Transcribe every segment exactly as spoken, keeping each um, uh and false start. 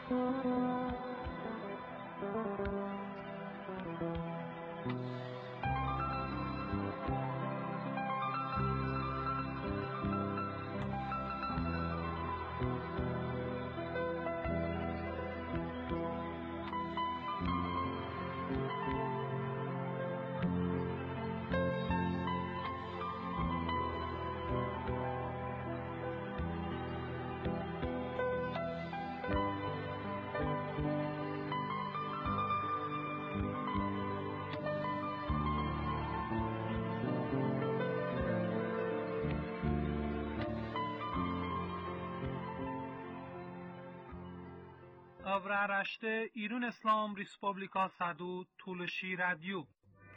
Avraaraşte İran İslam Respublika Sadu Tulshi Radio.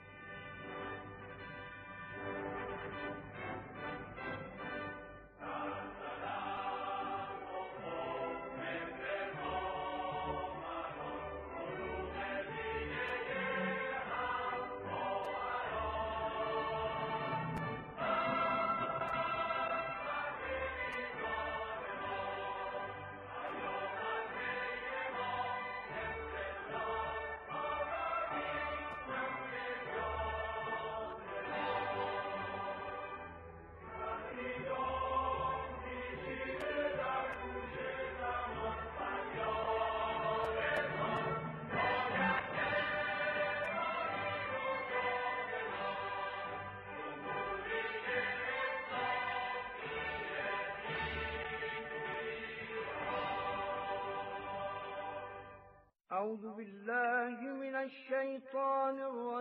أعوذ بالله من الشيطان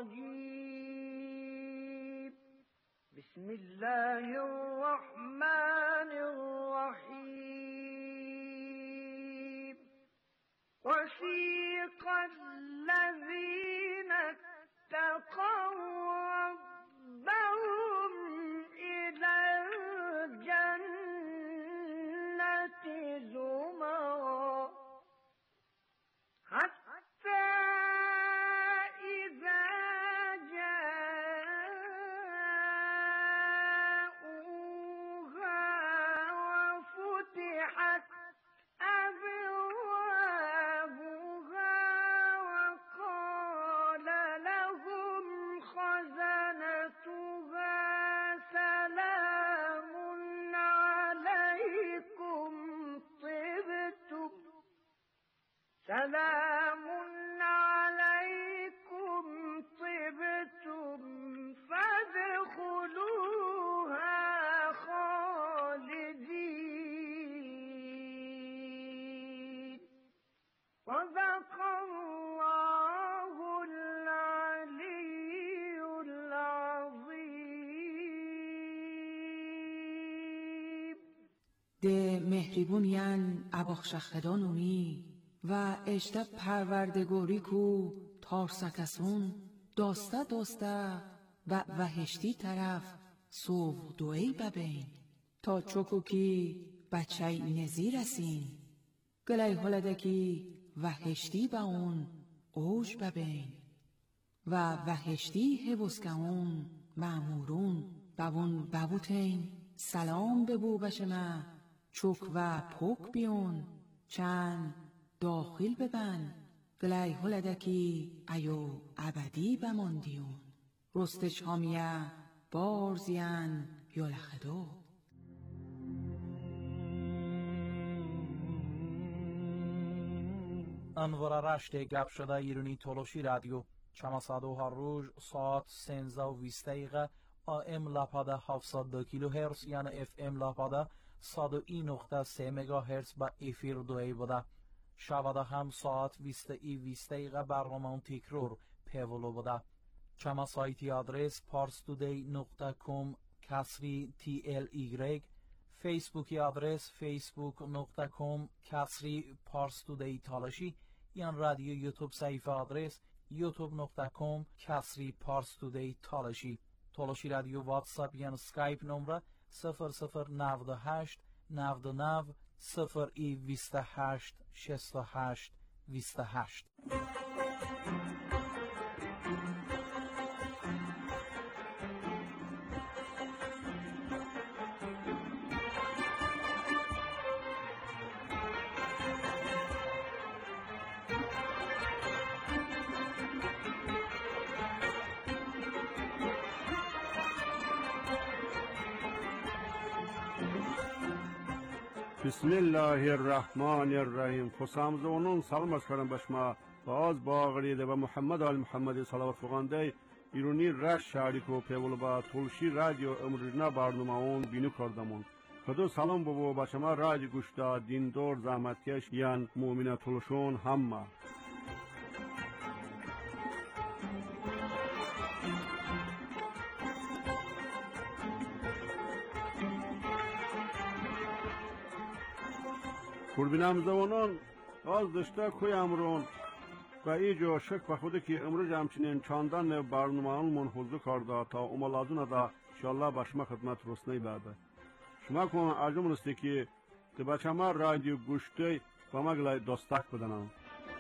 الرجيم. بسم الله الرحمن الرحيم. وسيق الذين اتقوا ربهم إلى الجنة زمرا حتى إذا جاءوها وفتحت أبوابها وقال لهم خزنتها سلام عليكم طبتم سلام عليكم طبتم فادخلوها خالدين. صدق الله العلي العظيم. ده مهربونیان اباخشخدانونی و اشته پروردگاری کو تارسکسون داسته داسته و وحشتی طرف سو دوئی ببین تا چوکو کی بچه نزی رسین گلی حلده کی وحشتی با اون اوج ببین و وحشتی حبوز که اون معمورون ببون ببوتین سلام ببو بشمه چوک و پوک بیون چند داخل ببن گلی هلدکی ایو ابدی بماندیون رستش هامیه بارزین یولخدو. انوار رشت گپ شده ایرانی تولوشی رادیو چماسادو هر روز ساعت سنزه و بیست دقیقه آم لپاده هفتصد و دو کیلو هرتز یعنی اف ام لپاده صد و یک نقطه سه مگا هرتز با افیر دوی بوده. شباده هم ساعت بیست ای بیست دقیقه برنامه تکرار پیولو بوده. چما سایتی آدرس پارستودی نقطه کام کسری تی ال ایگرگ، فیسبوکی آدرس فیسبوک نقطه کام کسری پارستودی تالشی، یا رادیو یوتیوب صفحه آدرس یوتیوب نقطه کام کسری پارستودی تالشی. تالشی رادیو واتساپ یا اسکایپ نمره صفر صفر نود و هشت نود و نه صفر ای بیست و هشت شصت و هشت بیست و هشت. بسم الله الرحمن الرحیم. خسام زونون سلام از کردم بشما باز باغریده و محمد آل محمد صلوات فغانده ایرونی رش شهریکو پیول با تلشی رادیو امروزنا برنامه اون بینو کردمون. خدا سلام بابا بچما رادیو گوشتا دیندار زحمتکش یان مؤمنه تلشون همه. قربینم زوانان از دشته کوی امرون و ایجا شک به خود که امروز همچنین چاندن برنامه اون حضور کرده تا امالازون دا انشالله به شما خدمت رسنی بده. شما کن عجم رسته که ده بچه ما رادیو گوشته و ما گلای دستک بدنم.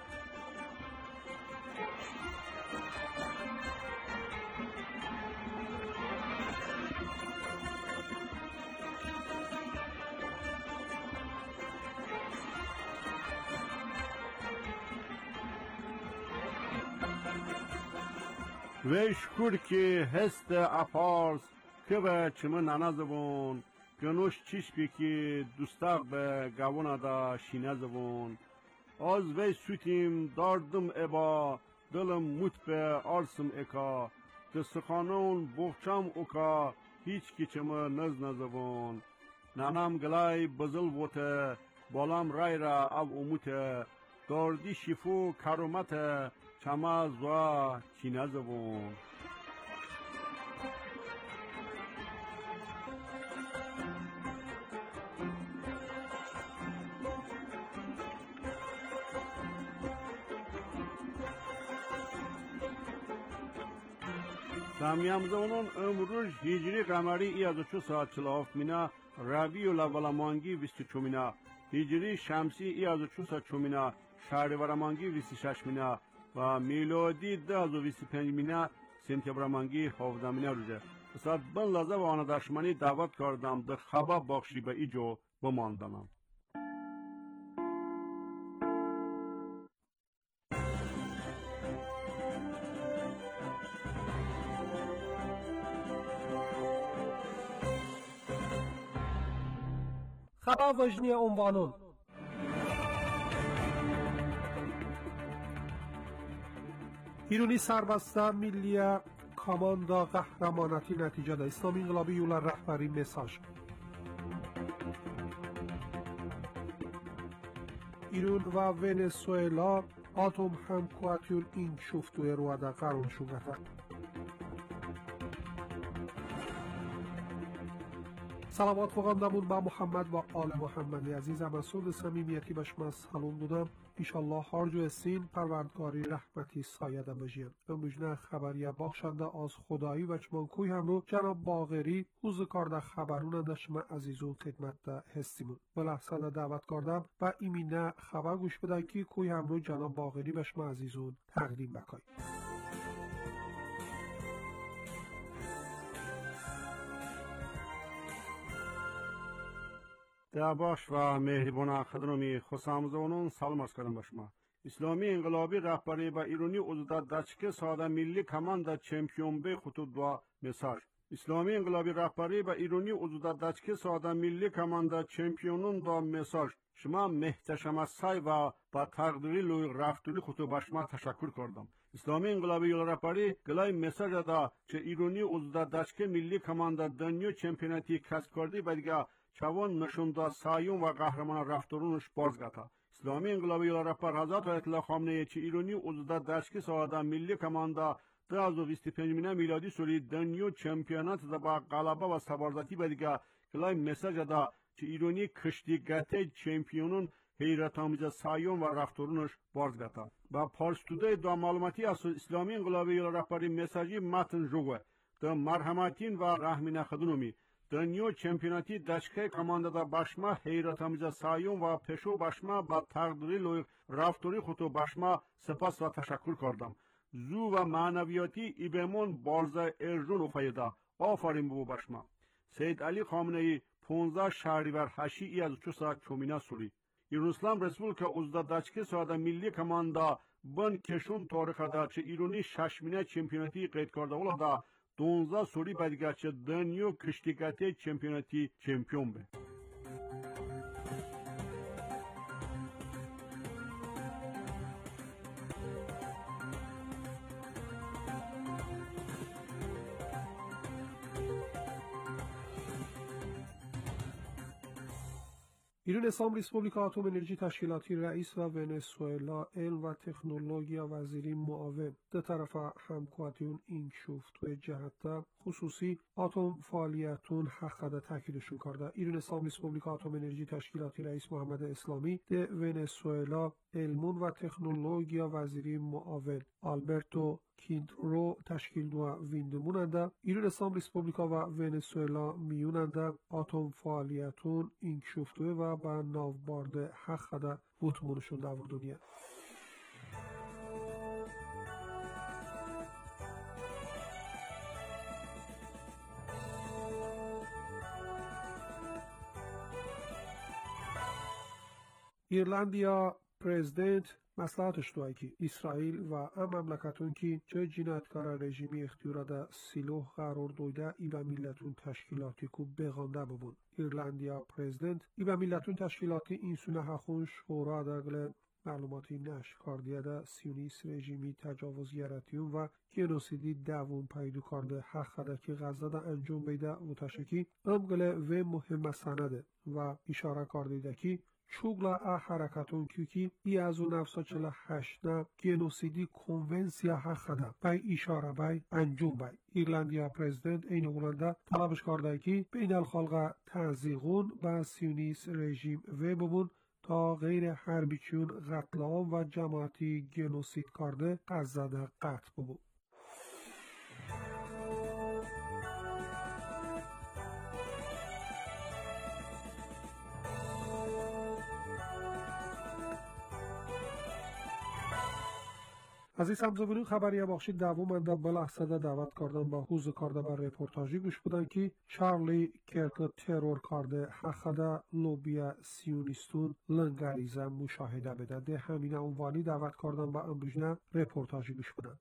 و شکر که هست اپارس که به چمه ننزبون گنوش چشپی که دوستق به گوانه دا شینه زبون از وی سوتیم داردم ابا دلم موت به آرسم اکا دستخانون بخچم اوکا هیچ کی چمه نز نزبون ننم گلای بزل بوته بالام رای را اب اموته داردی شیفو کرومته چما زوا چینه زبون. سامیم زونون امروز هجری قمری ای از چو ساعت چلاف مینا ربیع الاول مانگی ویست چومینا هجری شمسی ای از چو ساعت چومینا شهریور مانگی ویست شش مینا و میلادی ده از ویست پنج مینا سپتامبر مانگی هفده مینا روزه. ساعت بن لحظه و آن دشمنی دعوت کردم در خبر بخشی به ایجو بماندنم. خبر وجنی عنوانون ایرانی سربسته ملی کاماندا قهرمانتی نتیجه ده اسلامی انقلابی یولر رهبری مساج ایران و ونزوئلا آتوم همکواتیون این شفتوی رو در قرار شده. سلامات فغاندمون با محمد و آل محمدی عزیز مسعود صمیمیتی به شما سلام دادم. ایشالله هرجو استین پروردگاری رحمتی سایده بجین. امروزنه خبریه بخشنده از خدایی و چمان کوی هم رو جناب باغری حوز کارده خبروننده شما عزیزون خدمت ده هستیمون. بلحظه دعوت کردم و ایمینه خبر گوش بده که کوی هم رو جناب باغری به شما عزیزون تقدیم بکای. باش و مهربان خدمتی خسام زونون سلام از کردم بشما. اسلامی انقلابی رهبری با ایرانی عضویت دچکه ساده ملی کماند چمپیون به خطوط دو مساج. اسلامی انقلابی رهبری با ایرانی عضویت دچکه ساده ملی کماند چمپیونون دو مساج. شما محتشم از سای و با تقدیری لوی رفتاری خطوط بشما تشکر کردم. اسلامی انقلابی رهبری گلای مساج دا چه ایرانی عضویت دچکه ملی کماند دنیا چمپیوناتی کسب کردی بدگه چوان نشونده سایون و قهرمان رفتارونش بازگته. اسلامی انقلابی رهبر حضرت آیت الله خامنه‌ای چه ایرانی عضویت دشکی ساده ملی کمانده ده از بیست و پنج میلادی سوری دنیا چمپیونات دا با غلبه و سبارزتی بدیگه کلای مساج دا چه ایرانی کشتیگته چمپیونون حیرت آمیز سایون و رفتارونش بازگته. با پارستوده دا معلوماتی از اسلامی انقلابی رهبری مساجی متن جوه دا مرحمتین و رحمین خدنومی دنیا چمپیوناتی دشکه کمانده دا بشما حیرت آمیز سایون و پشو بشما با تقدیری لوی رفتاری خودو بشما سپاس و تشکر کردم. زو و معنویاتی ایبمون بالزه ارجون و فایده آفرین بو بشما. سید علی خامنه‌ای پانزده شهریور هشی ای از چوسا چومینا سوری. ایران اسلام رسپولیکا عضو دشکه ساده ملی کمانده بن کشون تاریخ دا چه ایرانی ششمینه چمپیوناتی قید کرده ولا دا دونزده سوری بدگرچه دنیا کشتیگته چمپیوناتی چمپیون به. ایران اسلام ریسپوبلیک اتم انرژی تشکیلاتی رئیس و ونسوئلا علم و تکنولوژیا وزیری معاون ده طرفه همکواتیون این شوفت و جهت خصوصی اتم فعالیتون حقده تاکیدشون کرده. ایران اسلام ریسپوبلیک اتم انرژی تشکیلاتی رئیس محمد اسلامی ده ونسوئلا علمون و تکنولوژیا وزیری معاون آلبرتو کیندرو تشکیل دو ویندموننده. ایران اسلام ریسپوبلیکا و ونسوئلا میوننده اتم فعالیتون این شوفتوه و با ناوبارد حق ده وطمونشون در دنیا. ایرلندیا پرزیدنت مصلحتش دوایی که اسرائیل و ام مملکتون که چه جنایتکار رژیمی اختیارات سیلوح قرار دویده ای و میلتون تشکیلاتی که بغانده ببون. ایرلندیا پرزیدنت ای و میلتون تشکیلاتی این سونه حخونش شورا درگل معلوماتی نشر کردیه ده سیونیست رژیمی تجاوزگراتیون و گنوسیدی دوون پیدو کرده حق ده که غزه ده انجام بیده و تشکی امگله و مهم سنده و اشاره کرده که چوگلا ا حرکتون که ای از اون نفسا چلا هشته گنوسیدی کنونسیا حق ده بای اشاره بای انجام بای. ایرلندیا پرزیدنت این اولنده طلبش کرده که بین الخلق تعزیقون و سیونیست رژیم و ببون تا غیر حربی چون قتل عام و جماعتی گنوسید کرده غزه ده قطع ببون. عزیز همزبونین خبریه بخشید دوامنده بلحظه دعوت کردن با حوز کرده بر رپورتاجی گوش بودن که چارلی کرک ترور کرده حقده لوبیا سیونیستون لنگریزه مشاهده بده ده همین عنوانی دعوت کردن با امروزنه رپورتاجی گوش بودن.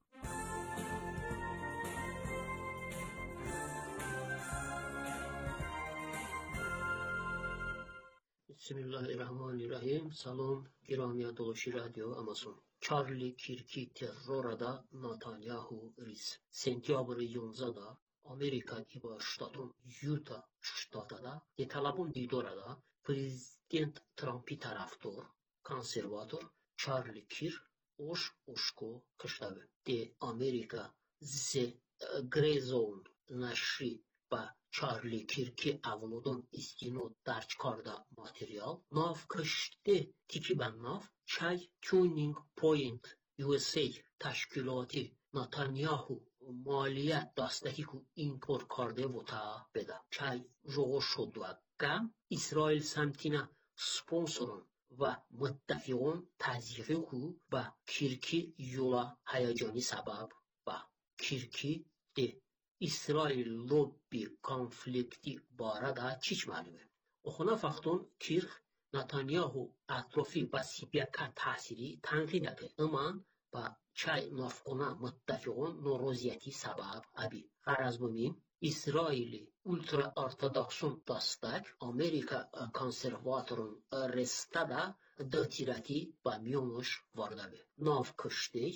بسم الله الرحمن الرحیم. سلام گرامی دولشی رادیو آمازون. چارلی کیرکی ترور دا نتانیاهو ریس سنتیابر یونزده دا امریکا ایبا شتاتون یوتا شتاتا دا یتالابون دیدورا دا پریزیدنت ترامپی طرفدار کنسرواتور چارلی کیر oş oşko kışladı. De Amerika ze Greyzone naşri ba Charlie Kirk'i avludun istino darç karda materyal. Nav kıştı tiki ben nav. Çay Tuning Point U S A teşkilatı Netanyahu maliye dastaki ku inkor karde vota beda. Çay joğu şodwa gam İsrail semtina sponsorun و متفقون تزیقی کو و کیرکی یولا هیجانی سبب و کیرکی ده اسرائیل لوبی کنفلیکتی باره دا چیچ معلومه. اخونا فقطون کیرک نتانیاهو اطرافی و سیبیکا تحصیلی تنقیده ده اما با چای نافقونا متفقون نوروزیتی سبب ابی غرز بومیم İsrail'i ultra-ortodoksun dastak Amerika konservatorun restada datirati ve miyonuş vardabi. Nav kıştı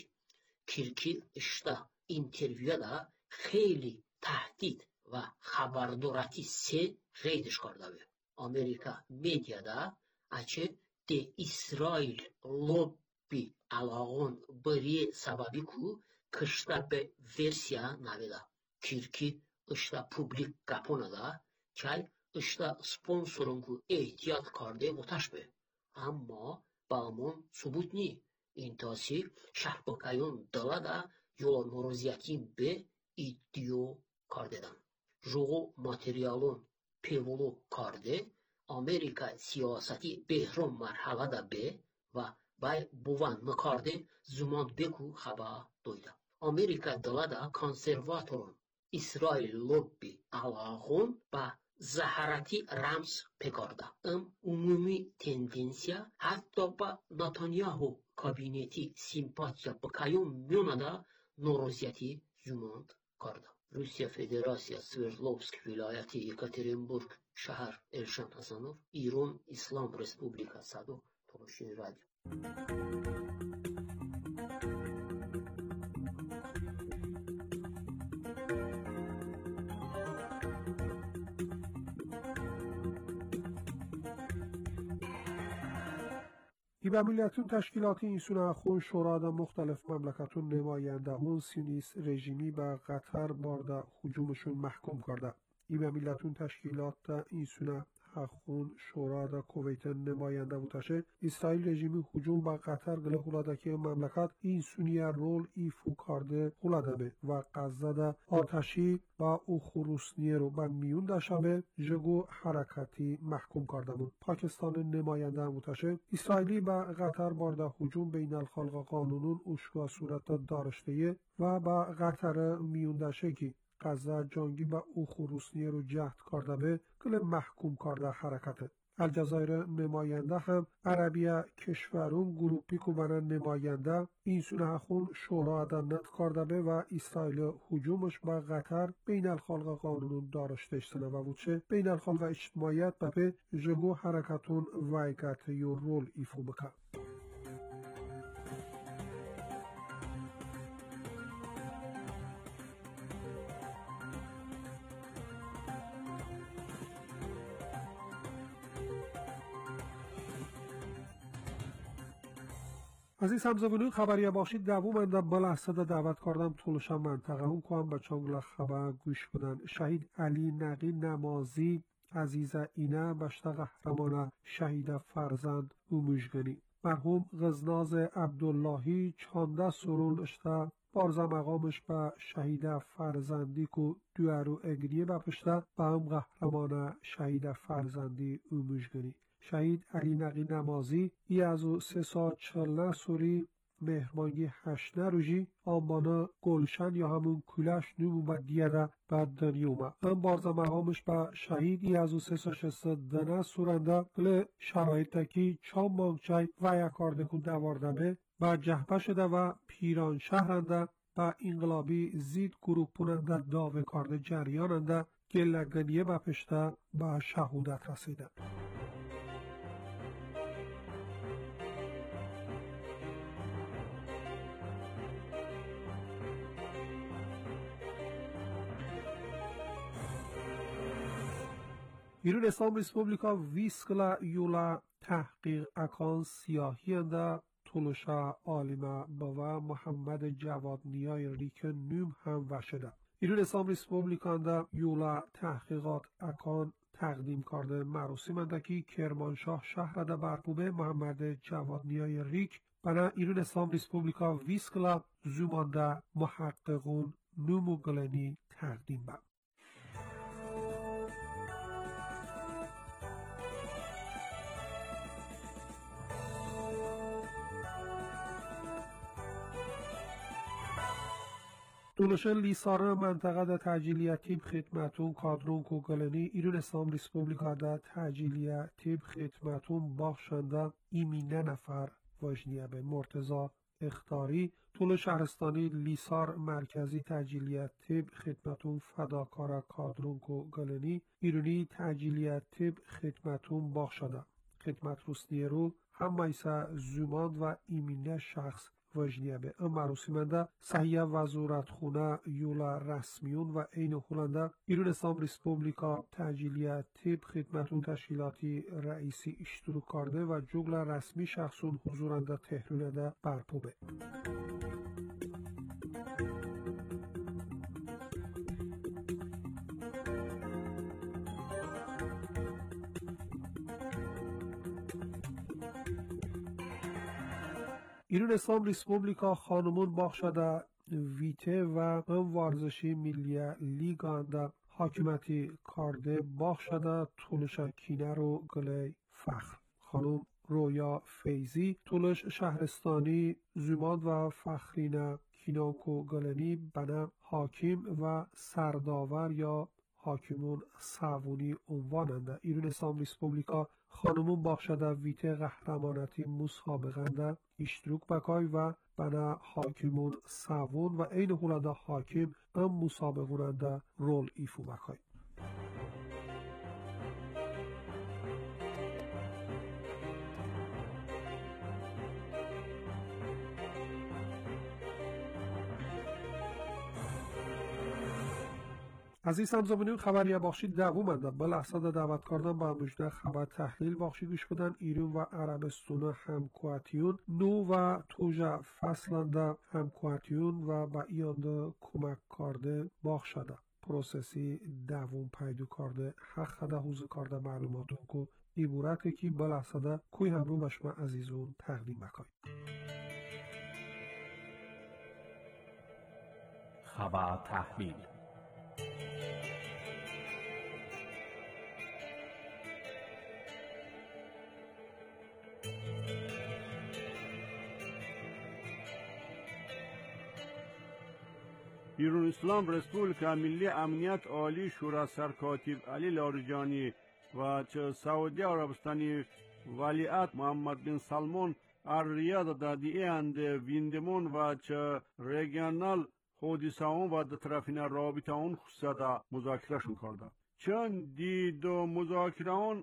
Kirki işte intervyuda xeyli tahdid ve habardorati se geydiş kardabi. Amerika medyada açı de İsrail lobby alağın bari sababi ku kışta be versiya navida. Kirki işte publik kapona da çay işte sponsorun ku ihtiyat karde votaş be. Ama bağımın subut ni. İntasi şahbakayın dala da yola noroziyatin be iddiyo kardedan. Joğu materyalın pevolu karde Amerika siyaseti behram marhala da be ve bay buvan mıkarde zaman beku haba doyda. Amerika dala da konservatorun İsrail lobby alağın ve zaharati rams pekarda. Am umumi tendensiya hatta ba Netanyahu kabineti simpatiya bakayım münada noroziyati zumand karda. Rusya Federasyası Sverdlovsk vilayeti Yekaterinburg şehir Elşan Hasanov, İran İslam Respublikası Sado Toluşin Radyo. İBA Millətün Təşkilatı İnsuna Xun Şurada müxtəlif məmləkətun nümayəndəhun Sionist rejimi və Qatar barda hücumuşun məhkum karda. İBA Millətün Təşkilatı İnsuna Xun Şurada Kuveyt'in nümayəndə butaşı İsrail rejimi hücum və Qatar qılı huladaki məmləkət insuniyə rol ifu kardı huladı və Qazzada ataşi və uxurusniye رو və میون داشته جگو حرکتی محکوم کرده بود. پاکستان نماینده بوتشه اسرائیلی و قطر بارده هجوم بین الخلق قانونون اشکا صورت دارشته و با قطر میون داشته که غزه جنگی و اخروسنیه رو جهد کرده به کل محکوم کرده حرکته. الجزایر نماینده هم عربیه کشورون گروپی که برای نماینده این سونه خون شورا عدنت کرده به و اسرائیل هجومش با قطر بین الخلق قانون دارشته سنه و بودشه بین الخلق اجتماعیت و به جگو حرکتون ویگت یو رول ایفو بکن. عزیز همزبانان خبریه باشید دوومند بلحظه دعوت کردم طولش منطقه اون کنم به چانگل خبر گوش بدن. شهید علی نقی نمازی عزیز اینه بشت قهرمان شهید فرزند او مجگنی مرحوم غزناز عبداللهی چانده سرون اشته بارزا مقامش به شهید فرزندی که دوارو اگریه بپشته به هم قهرمان شهید فرزندی او مجگنی. شهید علی نقی نمازی ای از او سه سال چلنه سوری مهرمانگی هشنه روژی آنبانه گلشن یا همون کلش نمو با دیده بعد دنی اومد. هم بارزا مقامش با شهید ای از او سه سال شسته دنه سورنده بله شرایط تکی چام مانگچای و یکارده کن دوارده به با جهبه شده و پیران شهرنده با انقلابی زید گروپوننده داوه کارده جریاننده گلگنیه بپشته با شهودت رسیده. ایران اسلام ریسپوبلیکا ویسکلا یولا تحقیق اکان سیاهی انده طولشا آلیما باوا محمد جواد نیای ریک نوم هم وشده. ایران اسلام ریسپوبلیکا انده یولا تحقیقات اکان تقدیم کرده مراسم انده که کرمانشاه شهر ده برپوبه محمد جواد نیای ریک بنا ایران اسلام ریسپوبلیکا ویسکلا زومانده محققون نومو گلنی تقدیم با. دولشن لیسار منطقه ده تجلیتی خدمتون کادرون کوگلنی ایران اسلام ریسپوبلیکا ده تجلیتی خدمتون باخشنده ایمینه نفر وجنیه به مرتضا اختاری طول شهرستانی لیسار مرکزی تجلیتی خدمتون فداکار کادرون کوگلنی ایرانی تجلیتی خدمتون باخشده خدمت روسنیه رو هم میسه زوماند و ایمینه شخص وجنیه به ام مراسمنده صحیح وزارت خونه یولا رسمیون و این هولنده ایران اسلام ریسپوبلیکا تجلیتی خدمتون تشکیلاتی رئیسی اشتراک کرده و جگل رسمی شخصون حضورنده تهرونده برپوبه. ایران اسلام ریسپوبلیکا خانمون باخشده ویته و ام ورزشی ملی لیگ انده حاکمتی کارده باخشده طولش کینه رو گله فخر خانم رویا فیزی طولش شهرستانی زوماند و فخرین کینانکو گلنی بنا حاکم و سرداور یا حاکمون سوونی عنواننده ایران اسلام ریسپوبلیکا خانمون باخشده ویته قهرمانتی مسابقنده اشتروک بکای و بنا حاکمون سوون و این هولنده حاکم ام مسابقوننده رول ایفو بکای. عزیز همزمانین خبریه بخشی دوومنده به لحظه دعوت کردن به مجده خبر تحلیل بخشی گوش بدن. ایران و عربستان همکواتیون نو و توجه فصلنده همکواتیون و به ایانده کمک کرده بخشده پروسسی دوم پیدا کرده حق ده حوزه کرده معلوماتون که عبارتی که به لحظه کوی همرو به شما عزیزون تقدیم بکنید. خبر تحلیل ایران اسلام رسپولیکا ملی امنیت عالی شورا سرکاتب علی لاریجانی و چه سعودی عربستانی ولیعت محمد بن سلمان الریاض دادی اند ویندمون و چه ریگنال حادثه اون و در طرفین رابطه اون خصوصا مذاکرهشون کرده. چند دید و مذاکره اون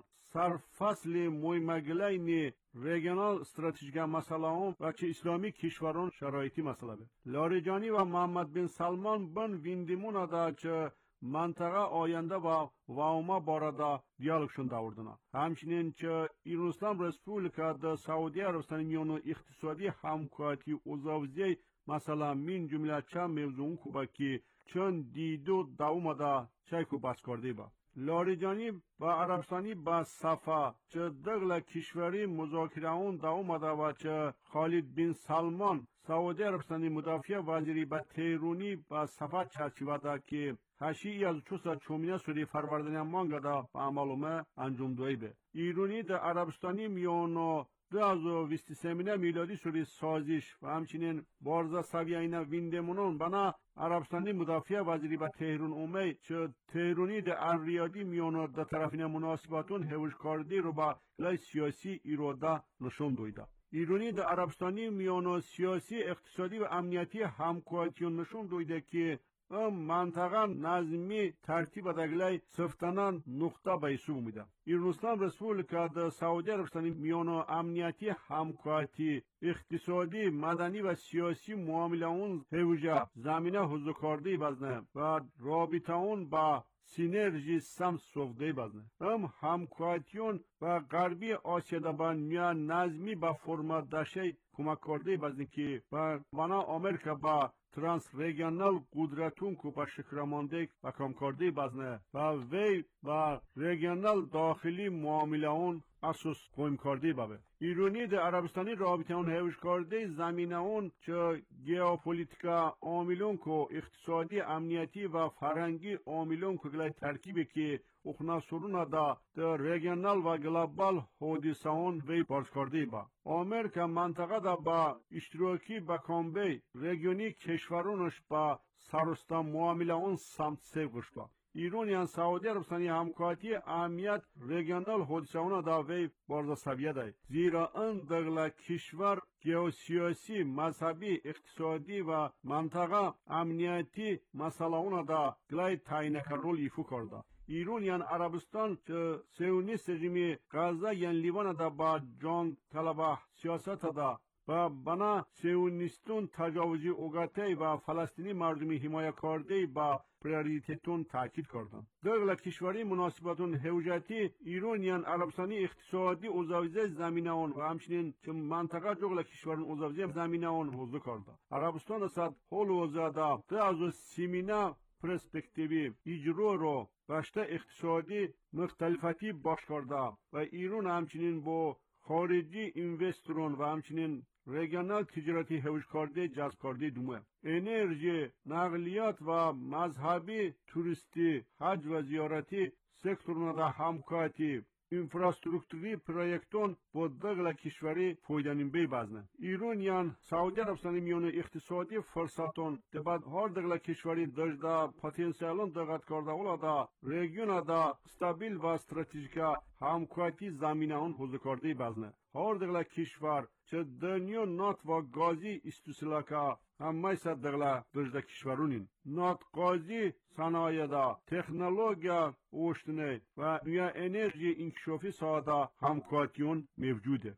سرفصل مهمگلین ریگنال استراتژیک مسئله اون و چه اسلامی کشوران شرایطی مسئله به. لاریجانی و محمد بن سلمان بن ویندمون دا چه منطقه آینده و واوما بارده دیالوگشون داوردن. همچنین چه ایران اسلام رسپولیکا در سعودی عربستان میانو اقتصادی همکاری اوزاوزی مثلا من جمله چه موضوع کوبا که چون دیدو داوما دا چایکو بس کرده با. لاریجانی با عربستانی با صفا چه دغل کشوری مذاکره اون داوما دا و چه خالد بن سلمان سعودی عربستانی مدافع وزیری با تهرونی با صفا چرچیوه دا که هشی از چوسا چومینه سوری فروردن مانگا دا با معلومه انجام دوی به. ایرانی در عربستانی میانو دو هزار و بیست و سه میلادی سوری سازش و همچنین بارزا سویه ویندمونون بنا عربستانی مدافع وزیری با تهرون اومی چه تهرونی در الریادی میانو در طرفین مناسباتون هوش کردی رو با لای سیاسی ایراده نشون دویده. ایرانی در عربستانی میانو سیاسی اقتصادی و امنیتی همکاریون نشون دویده که ام منطقه نظمی ترتیب دگلای سفتنان نقطه بیسو میده. ایران اسلام رسپولیکا در سعودی عربستانی میانو امنیتی همکاری اقتصادی مدنی و سیاسی معامله اون هوجه زمینه حضور کرده بزنه و رابطه اون با سینرژی سم سوفده بزنه. ام همکاریون و غربی آسیا با نیا نظمی با فرمت دشه کمک کرده بزنه که و بنا آمریکا با ترانس ریگنال قدرتون کو با شکرمانده و کم کرده بزنه و وی و ریگنال داخلی معامله اون اساس قویم کرده بابه. ایرانی در عربستانی رابطه اون هوش کرده زمینه اون چه گیوپولیتیکا عاملون کو اقتصادی امنیتی و فرهنگی عاملون کو گلای ترکیبی که اخنا سرون دا در ریگنال و گلوبال حادثه اون وی بارز کرده با. آمریکا منطقه دا با اشتراکی با کامبی ریگیونی کشورونش با سرستا معامله اون سمت سیو گشت. ایرانیان سعودی عربستانی همکاری اهمیت ریگنال حادثه اون دا وی بارز سویه دای. زیرا ان دغلا کشور گیوسیاسی، مذهبی، اقتصادی و منطقه امنیتی مسئله اون دا گلای تعیین رول ایفو کرده. ایرانیان عربستان که سیونیست رژیم غزه یعنی لیوان دا با جنگ طلبه سیاست دا و بنا سیونیستون تجاوزی اوگاتی و فلسطینی مردمی حمایه کرده با پریوریتیتون تاکید کردند. دغلا کشوری مناسباتون حوجتی ایرانیان عربستانی اقتصادی اوزاویزه زمینه اون و همچنین که منطقه جغلا کشورن اوزاویزه زمینه اون حوزه کرده. عربستان صد حول وزاده ده از سیمینه پرسپکتیوی اجرا رو رشته اقتصادی مختلفاتی باش کرده و ایران همچنین با خارجی اینوسترون و همچنین ریگنال تجارتی هوش کرده جذب کرده دومه. انرژی، نقلیات و مذهبی، توریستی، حج و زیارتی سکتورنا دا همکاری infrastrukturi projekton با دغل کشوری فایدانیم بی بزنه. ایرانیان سعودی عربستانی میونه اقتصادی فرصتون دباد هر دغل کشوری داشته پتانسیلون دقت کرده اولا دا ریگیون دا استابیل و استراتژیک همکاری زمینه اون حوزه کرده بزنه. هر دغل کشور چه دنیا نات و گازی استوسلاکا همه صد دغلا داشته کشورونین. نات گازی صنایع دا تکنولوژیا اوشتنه و نیا انرژی انکشافی ساده همکاریون موجوده.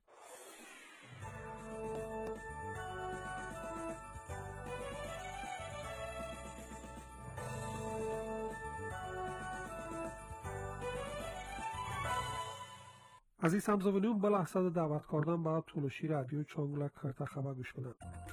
عزیز همزاوینون به لحظه دعوت کردن به تولشی رادیو چانگلک کرده خبر گوش بدن.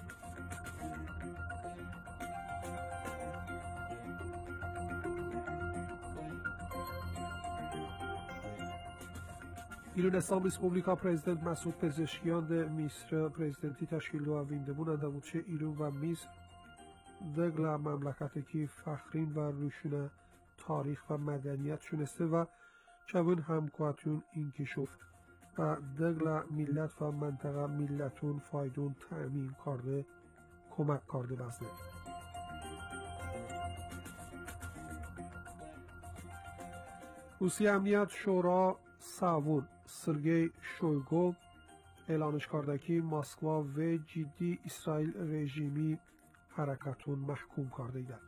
ایران اسلام ریسپوبلیکا پرزیدنت مسعود پزشکیان ده مصر پرزیدنتی تشکیل دو وینده بوننده بود چه ایران و مصر دگل مملکتی که فخرین و روشون تاریخ و مدنیت شونسته و چون همکاتون این کشفت و دگل ملت و منطقه ملتون فایدون تأمین کرده کمک کرده بزنه. روسیه امنیت شورا ساوون سرگئی شویگو اعلانش کرده که مسکوا و جدی اسرائیل رژیمی حرکتون محکوم کرده اید.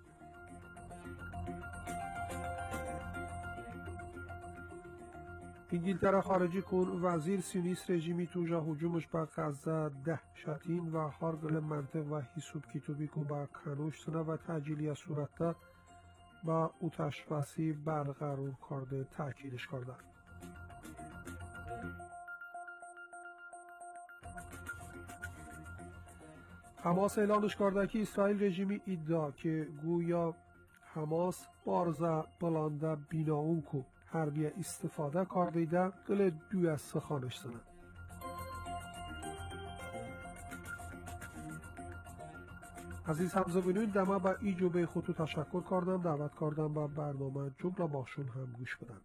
انگلترا خارجی کن وزیر سیونیست رژیمی توجه هجومش به غزه دهشتین و هرگل منطق و حسوب کتوبی کن به کنوش سنه و تجلیل صورت با اوتشبسی برقرار کرده تأکیدش کرده. حماس اعلانش کرده که اسرائیل رژیمی ادعا که گویا حماس بارزه بلانده بیناون کو حربی استفاده کرده ده گل دوی از سخانش سنه. عزیز همزاوینون دمه با ای جوبه خودتو تشکر کردم دعوت کردم با برنامه جمله باشون هم گوش بدن.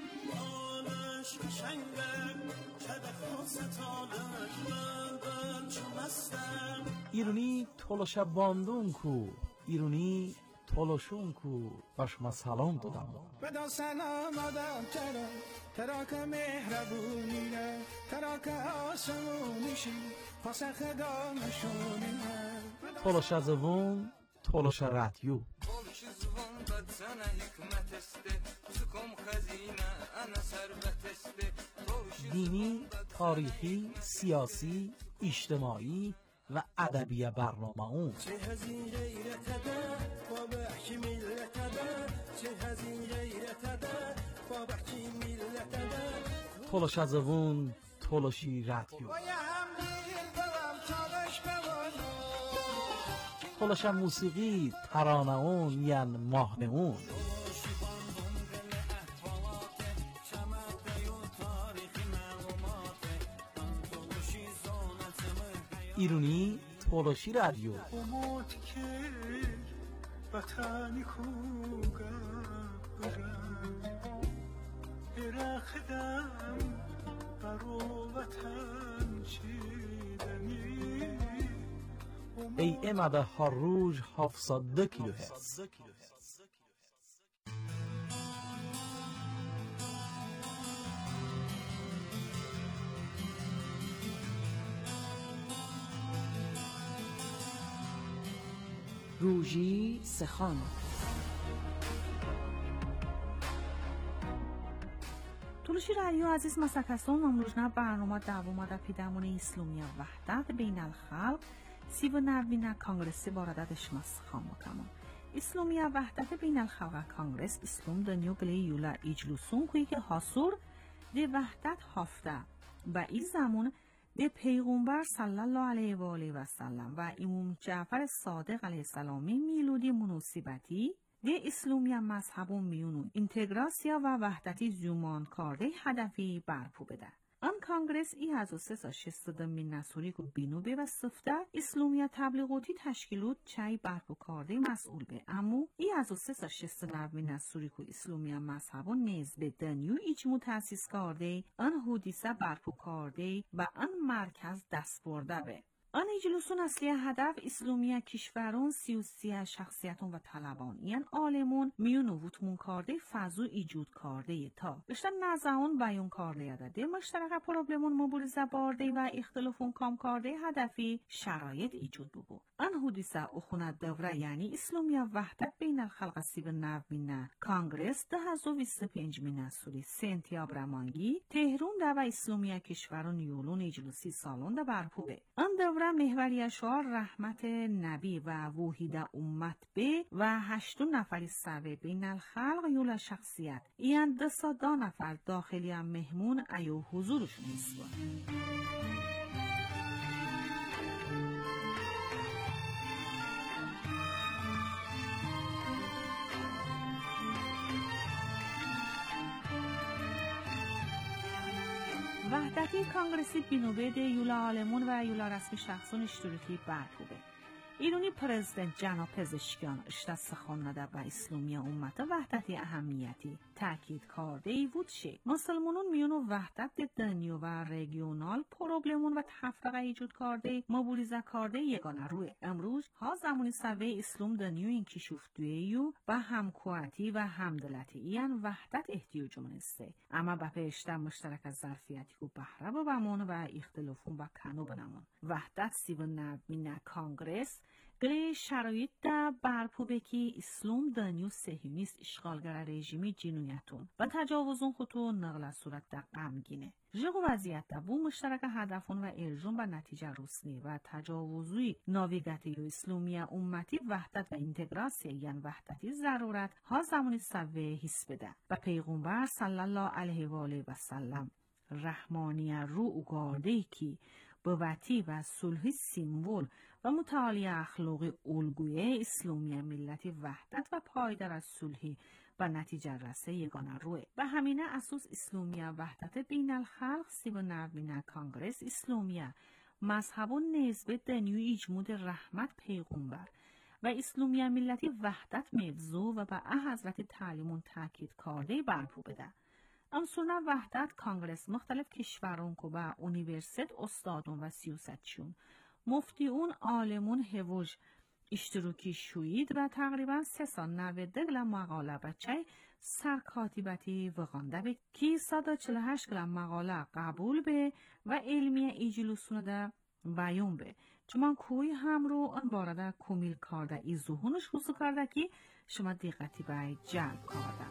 ایرونی تولش باندون کو ایرونی تولشون کو و شما سلام دادم بدا سلام آدم کرا تراک مهربونی نه تراک آسمونیشی پاس خدا نشونی نه تولش از اون تولش رادیو تولش زبان بدزنه حکمت استه سکم خزینه انا ثروت استه دینی، تاریخی، سیاسی، اجتماعی و ادبی برنامه اون تولش از اون تولشی رادیو تولش موسیقی ترانه اون یعنی ماه اون ایرونی تولشی رادیو ای امده هر روز هفتصد دو کیلو هرتز. روژی سخان تولشی رادیو عزیز مسکستون امروزنا برنامه دوم در پیدامون اسلامی وحدت بین الخلق سی و نوین کانگرسی بارده شماس خام مکمون اسلامی وحدت بین الخلق کانگرس اسلام دنیو گلی یولا اجلوسون کوی که حاصور دی وحدت هفته و این زمان دی پیغمبر صلی الله علیه و آله و سلم و امام جعفر صادق علیه السلامی میلودی مناسبتی دی اسلامی مذهبون میونو اینتگراسیا و وحدتی زیومان کارده هدفی برپو بده. آن کانگرس ای از سه تا شست دمین نسوری کو بینو به و صفته اسلامی تبلیغاتی تشکیلات چای برپو کارده مسئول به امو ای از سه تا شست نوین نسوری کو اسلامی مذهبون نیز به دنیو ایجمو تأسیس کارده آن حدیثه برپو کارده و آن مرکز دست برده به. آن اجلسون اصلی هدف اسلامی کشورون سیاسی شخصیتون و طلبان یعنی عالمون میونو وطمون کارده فضو ایجود کارده تا بشتر نزعون بیان کارده داده مشترک پروبلمون مبارزه بارده و اختلافون کام کارده هدفی شرایط ایجود ببو. آن حدیثه اخوند دوره یعنی اسلامی وحدت بین الخلق سیب نوین کانگرس ده هزار و بیست و پنج مین سولی سنتیاب رمانگی تهرون ده و اسلامی کشورون یولون اجلسی سالون ده برپوبه. آن دوره سوره محوری شعار رحمت نبی و وحید امت به و هشتون نفری سوه بین الخلق یولا شخصیت این دستا دا نفر داخلی هم مهمون ایو حضورشون نیست. وحدتی کانگرسی بینوبه یولا آلمون و یولا رسمی شخصون اشتراکی برپوبه. ایرونی پرزیدنت جناب پزشکیان اشتا سخنده و اسلامی امت وحدتی اهمیتی تاکید کرده ای بود شه. مسلمانون میونو وحدت دنیو و رژیونال پروبلمون و تفرقه ایجاد کرده مبارزه کرده یگانه روی امروز ها زمانی سوی اسلام دنیو این کشوفتویو و همکواتی و همدلتی این وحدت احتیاج منسته. اما با پیشتر مشترک از ظرفیتی که بهره بمون و اختلافون با کنو بنمون. وحدت سیو نبینه کانگرس گلی شرایط دا برپوبه که اسلام دنیو سهیونیست اشغالگر رژیمی جنویتون و تجاوزون خودتو نقل صورت دا غمگینه. جگو وضعیت دا بو مشترک هدفون و ارجون و نتیجه روسنی و تجاوزوی ناویگتی و اسلامی امتی وحدت و اینتگراسی یعنی وحدتی ضرورت ها زمانی سوه حس بده و پیغمبر صلی الله علیه و آله و سلم رحمانی رو اگارده کی بوتی و صلح سیمبول و متعالی اخلاقی الگوی اسلامی ملت وحدت و پایدار از صلحی و نتیجه رسه یگانه روی و همینه اساس اسلامی وحدت بین الخلق سی و نوینه کانگرس اسلامی مذهب و نسبت دنیوی اجمود رحمت پیغمبر و اسلامی ملتی وحدت موضوع و به حضرت تعلیمون تاکید کرده برپو بده. انصورنا وحدت کانگرس مختلف کشورون که با اونیورسیت استادون و سیاستشون مفتیون عالمون هوج اشتراکی شوید و تقریبا سه سال نوه دگل مقاله بچه سرکاتیبتی وغانده به کی صدا چل هشت گل مقاله قبول به و علمی ایجلوسونه ده بیون به چمان کوی هم رو ان بارده کمیل کرده ای زهونش روزو کرده که شما دقتی باید جلب کرده.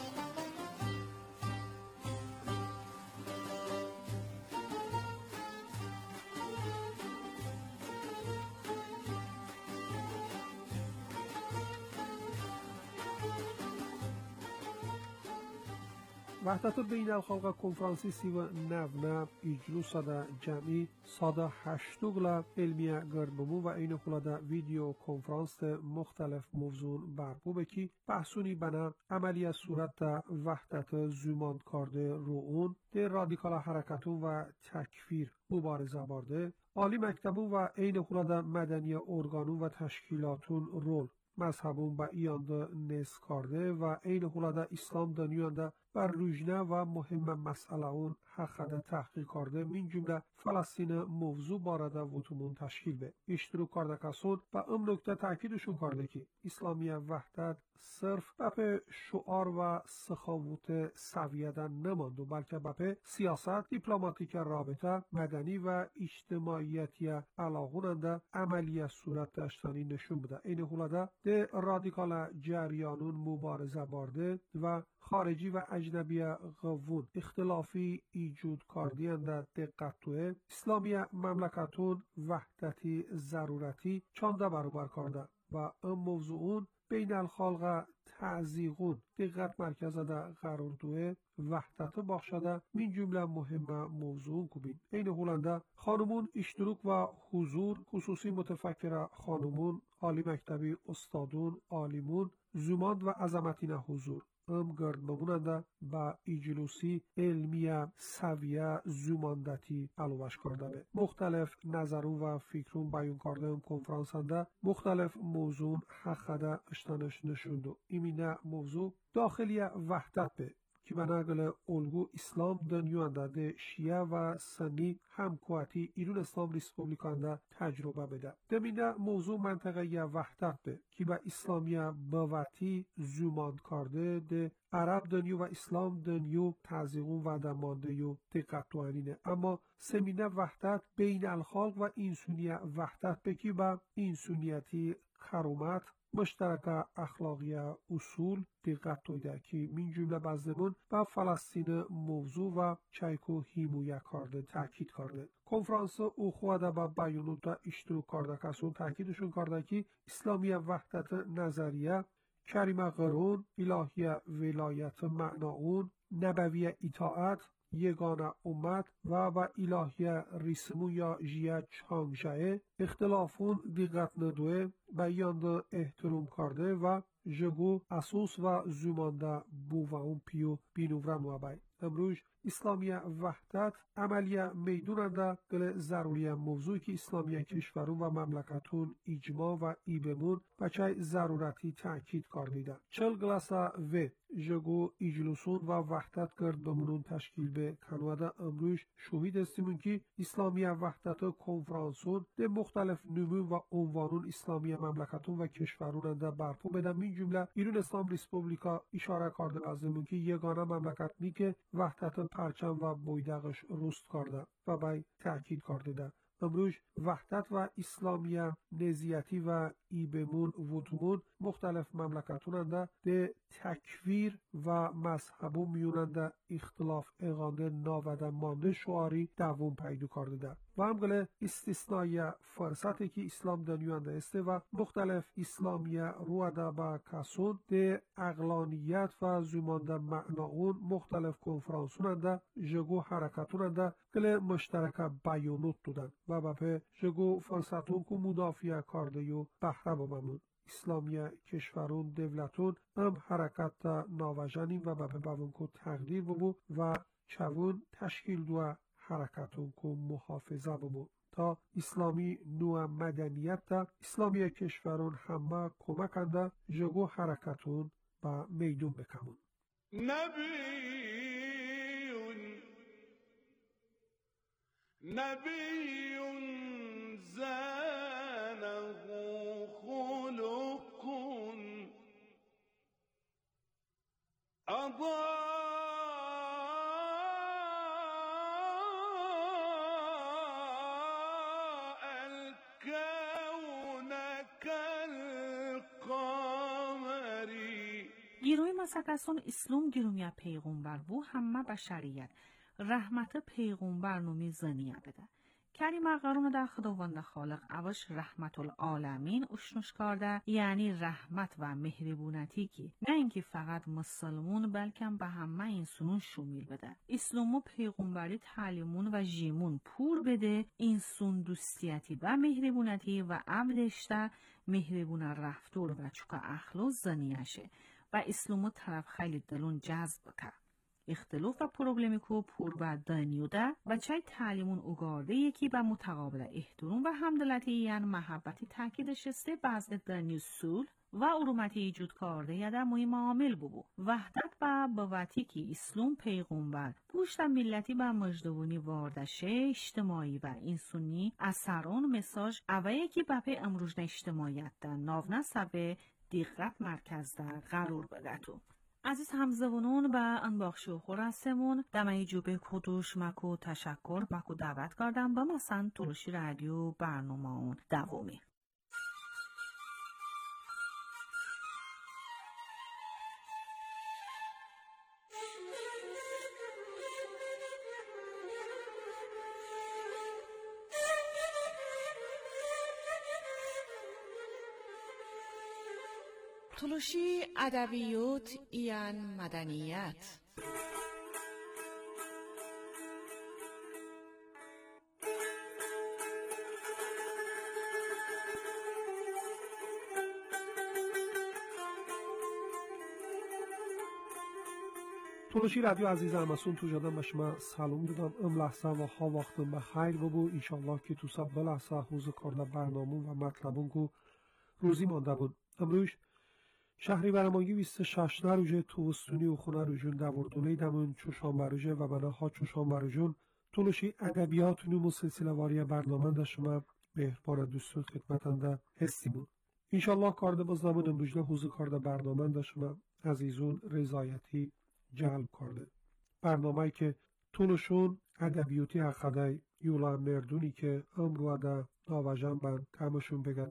وحدت بین الخلق کنفرانسی سی و نو اجلوس دا جمعی ساده هشتوگلا علمیه گربمو و این خلاده ویدیو کنفرانس مختلف موضوع برپو بکی بحثونی بنا عملی صورت دا وحدت زومان کرده رو اون ده رادیکال حرکتون و تکفیر مبارزه بارده عالی مکتبون و این خلاده مدنی ارگانون و تشکیلاتون رول مذهبون با ایانده نس کرده و این خلاده اسلام دنیانده بر روژنه و مهم مسئله اون حقیقت تحقیق کرده من جمله فلسطین موضوع بارده وطمون تشکیل به اشتراک کرده کسون و ام نکته تاکیدشون کرده که اسلامی وحدت صرف بپه شعار و سخاوت سویدن نمانده بلکه بپه سیاست دیپلماتیک رابطه مدنی و اجتماعیتی علاقوننده عملی صورت داشتنی نشون بده. این خلاده ده رادیکال جریانون مبارزه بارده و خارجی و اجنبی غوون اختلافی ایجود کردیند دقت توه اسلامی مملکتون وحدتی ضرورتی چانده برابر کرده و ام موضوعون بین الخلق تعزیقون دقت مرکز ده قرار دوه وحدت بخشده من جمله مهم موضوع کبین. این هولنده خانمون اشتراک و حضور خصوصی متفکر خانمون عالی مکتبی استادون عالیمون زوماند و عظمتین حضور ام گرد بموننده با ایجلوسی علمی سویه زوماندتی علوش کرده به مختلف نظرون و فکرون بیان کرده ام کنفرانسنده مختلف موضوع حقیقت اشتنش نشوندو ایمینه موضوع داخلی وحدت به که به نقل الگو اسلام دنیانده ده شیعه و سنی همکواتی ایران اسلام ریسپوبلیکانده تجربه بده. دمینه موضوع منطقه وحدت به که به اسلامی باوتی زومان کرده ده عرب دنیو و اسلام دنیو تعزیقون و دمانده یو دقت توانینه. اما سمینه وحدت بین الخلق و انسونی وحدت بکی با انسونیتی خرومت مشترک اخلاقی اصول دقت تویده که من جمله بزدگون و فلسطین موضوع و چایکو هیمویه کرده تاکید کرده. کنفرانس او خواده با بیانات و اشتراک کرده کسون تاکیدشون کرده که اسلامی وحدت نظریه، کریمه قرون، الهی ولایت معناون، نبوی اطاعت، یگانه امت و با الهی ریسمو یا جیه چانگجه اختلافون دقت ندوه بیانده احترام کرده و جگو اسوس و زمانده بو و اون پیو بینورم و بای. امروز اسلامی وحدت عملیه میدوننده گل ضروری موضوعی که اسلامی کشورون و مملکتون اجماع و ایبمون بچه ضرورتی تاکید کردیده. چل گلاسه و جگو اجلسون و وحدت کرد بمونون تشکیل به کنواده امروز شهید استیمون که اسلامی وحدت کنفرانسون ده مختلف نمون و عنوانون اسلامی مملکتون و کشورون ده برپا بدن. من جمله ایران اسلام ریسپوبلیکا اشاره کرده ازمون که یگانه مملکت نی که وحدت پرچم و بویدقش رست کرده و بای تاکید کرده ده. امروز وحدت و اسلامی نزیتی و ایبمون وطمون مختلف مملکتوننده ده تکویر و مذهبو میوننده اختلاف اغانده ناوده مانده شعاری دوون پیدا کرده ده و همگله استثنایی فرصتی که اسلام دنیونده استه و مختلف اسلامی رواده با کسون ده اقلانیت و زمانده معناون مختلف کنفرانسوننده جگو حرکتوننده گله مشترک بیانوت دودن و بپه جگو فرصتون که مدافع کرده یو بحره بممون. اسلامی کشورون دولتون هم حرکت ناوجنیم و بپه بمون که تقدیر بمون و چون تشکیل دو حرکتون که محافظه بمون تا اسلامی نوع مدنیت تا اسلامی کشورون همه کمکنده جگو حرکتون با میدون بکمون. نبیون نبیون زانه خلقون اضاء الكون كالقمر. گیروی مسکسون اسلام گیرومی پیغمبر بو همه بشریت رحمت پیغمبر نومی زنیه بده. کریم قرون در خداوند خالق اوش رحمت العالمین اشنش کرده، یعنی رحمت و مهربونتی که نه اینکه فقط مسلمون بلکه به همه انسانون شامل بده. اسلامو پیغمبری تعلیمون و جیمون پور بده انسان دوستیتی و مهربونتی و عبدشته مهربون رفتار و چوک اخلاق زنیشه و اسلامو طرف خیلی دلون جذب که. اختلاف و پروبلمی که پور و دنیوده و چای تعلیمون اگارده یکی به متقابل احترام و همدلتی یعنی محبتی تاکید شسته بعض دنیو سول و ارومتی ایجود کرده یده مهم عامل ببو. وحدت و بواتی که اسلام پیغمبر پوشت ملتی به مجدونی واردشه اجتماعی و انسانی اثران مساج اوه یکی بپی امروجن اجتماعیت در ناونه سبه دیقرت مرکز در قرار بگتو. عزیز همزبانون به انباخش و خورستمون دمه جوبه کدوش مکو تشکر مکو دعوت کردم با مثلا تلوشی رادیو برنامه اون دوامی. تلوشی ادبیات یان مدنیت. تلوشی رادیو عزیز همسون تو جادم به شما سلام دادم. ام لحظه و ها وقتم به خیر ببو. ایشالله که تو سب بلحظه حوز کرده برنامون و مطلبون که روزی مانده بود. امروز شهری برمانگی بیست و شش نروژه توستونی و خونه روژون دوردونه دمون چوشان بروژه و بناها چوشان بروژون تلوشی ادبیات نمو سلسله واری برنامه دا شما مهربان دوستون خدمتنده هستیمون. انشالله کارده بازنامون امروجه حوزه کارده برنامه دا شما عزیزون رضایتی جلب کرده. برنامه که تلوشون ادبیاتی حقیقی یولا مردونی که امروه دا ناوجن بند کمشون بگتا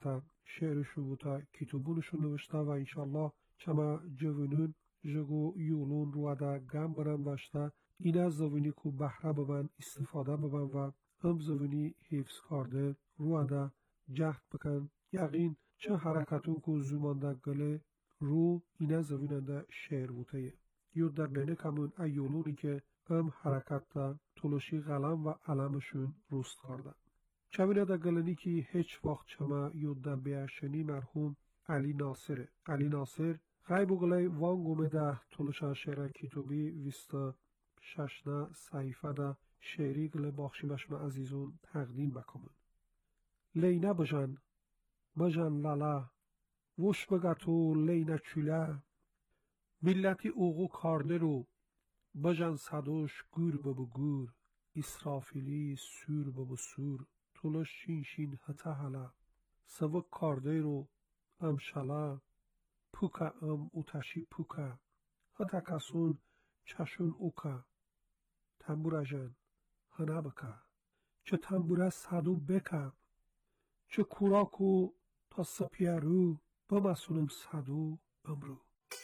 شعرشون بودا کتابونشون نوشته و انشالله چما جوانون جگو یولون رو دا گم برن باشده این از زوینی که بحره ببن استفاده ببن و هم زوینی حفظ کرده رو دا جهد بکن یقین چه حرکتون که زمانده گله رو این از زویننده شعر بوده یود در نینه کمون ایولونی که هم حرکت دا تلوشی قلم و علمشون روست کرده چمینه دا گلنی که هیچ وقت چما یود دا بیاشنی مرحوم علی ناصره علی ناصر غیب و گلی وانگومه دا تلوشا شعر کتابی ویستا ششنه صحیفه دا شعری گله باخشی بشم عزیزون تقدیم بکمون لینه بجن بجن لالا وش بگتو لینه چوله ملتی اوغو کارده رو بجن صدوش گور ببو گور اسرافیلی سور ببو سور تولش شین شین هته هلا سوک کارده رو ام شلا پوکا ام اوتشی پوکا هته کسون چشون اوکا تنبوره جن هنه بکا چه تنبوره صدو بکا چه کوراکو تا سپیرو بمسونم صدو امرو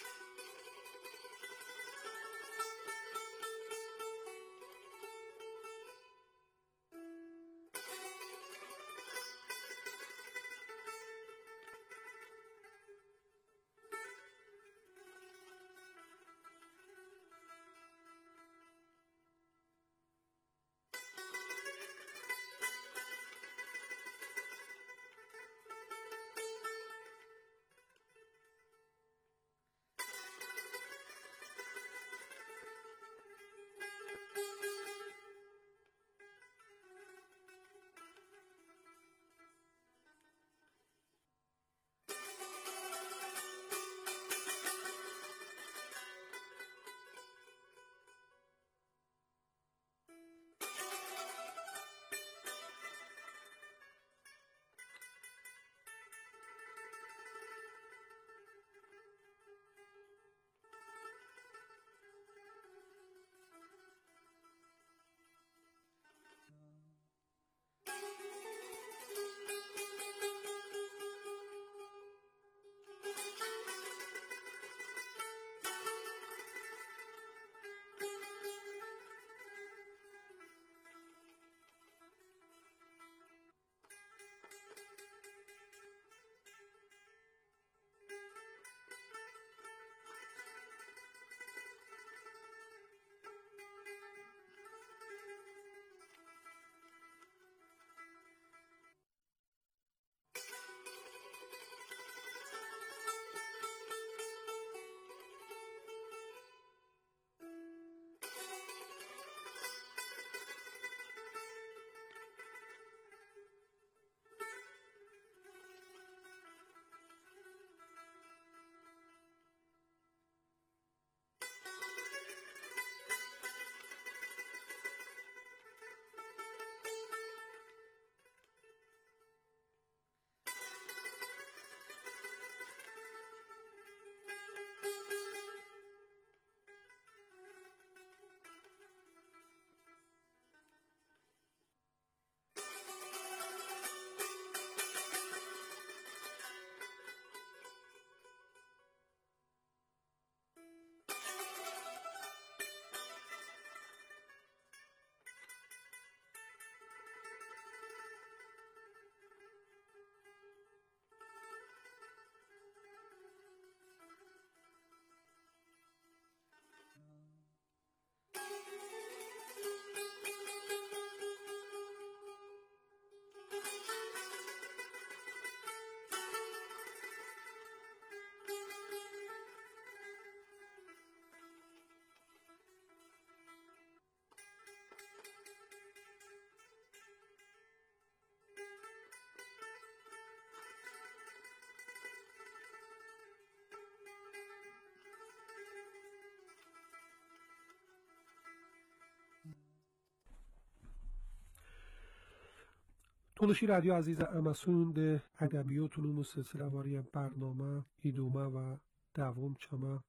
تولشی رادیو عزیز امسون ده ادبیات علوم سلسله واری برنامه ایدومه و دوم چما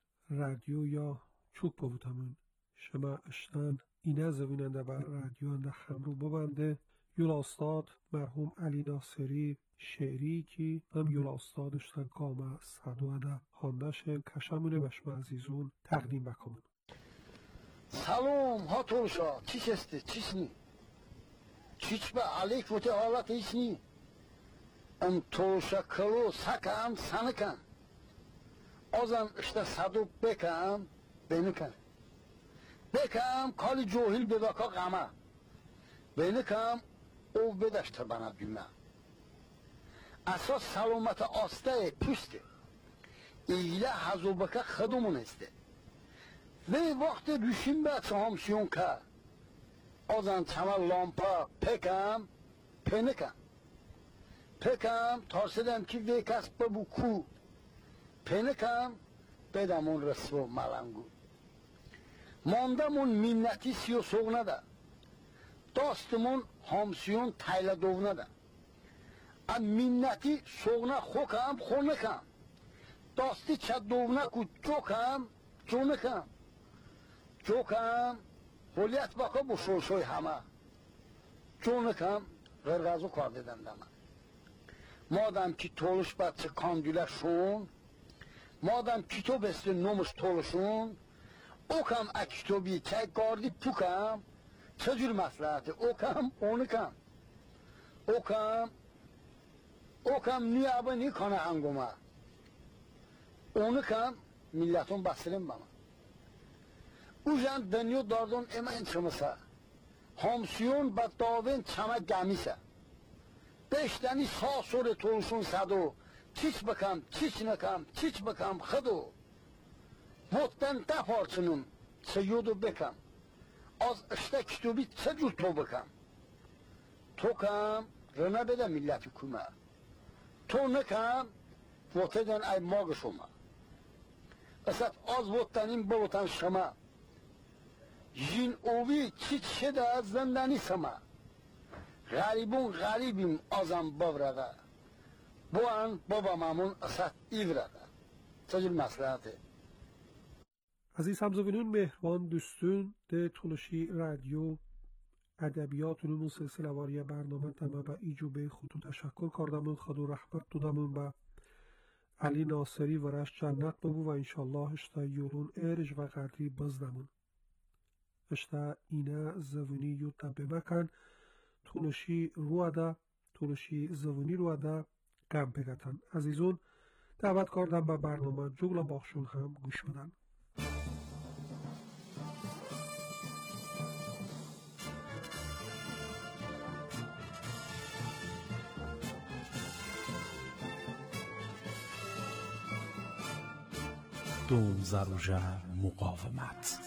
رادیو یا چوک بودمون شما اشتن اینه زویننده بر رادیو انده خمرو ببنده یولا استاد مرحوم علی ناصری شعری کی هم یولا استادشتن کامه صدوه خاندش کشمونه بشم عزیزون تقدیم بکن. سلام ها تولشا چیش استه چیش نی چیش به علیک وطه حالت ایش نی ام تولشا کلو سکم سنکم ازم اشته صدو بکم بینکم بکم کالی جوهیل ببکا غمه بینکم او بدشتر بنا بیمه اساس سلامت آسته پوسته ایله حضو بکا خدومون استه وی وقت روشیم به همسیون که ازن چمه لامپا پکم پینکم پکم ترسیدم که وی کس ببو کو پینکم بدمون رسو ملنگو ماندمون منتی سیو سوغ نده داستمون همسیون تایل دوغ نده ام منتی سوغ نه خوکم خونکم داستی چه دوغ نه کو جوکم جونکم جوکم هولیت باکا بو شوشوی همه جونکم غرغازو کار دیدن دمه مادم کی تولش بچه کاندوله شون مادم کتاب است نومش تولشون اوکم اکتوبی چای گاردی پوکم چجور مسئلهاته اوکم اونکم اوکم اوکم نیابه نی کنه هنگومه اونکم ملتون بسرم بما اوزن دنیو داردون اما این چمسه همسیون با داوین چمه گمیسه beşteni sağ soru toluşun sadu, çiç bakam, çiç nakam, çiç bakam xıdu. Vottan da parçının, seyyudu bekam. Az işte kitubi çecur to bakam. Tokam, rına bede milleti kuma. To nakam, votadan ay magış olma. Esat az vottanin bolotan şama. Jin ovi çiç şeda zendani sama. غریبون غریبیم آزم ببرده بوان بابا مامون اصد ایورده چجور مسئلهاته عزیز همزوینون مهربان دوستون ده تولشی رادیو ادبیات علوم سلسله واری برنامه تمام به ایجوبه خطو تشکر کردمون خدو رحمت دودمون به علی ناصری و رش جنت ببو و انشالله اشتا یورون ارج و غردی بزدمون اشتا اینه زوینی یو تبه مکن تولشی رواده تولشی زوانی رواده گم بگتن عزیزون دعوت کردم به برنامه جغل باخشون هم گوش بدن دوم زروژه مقاومت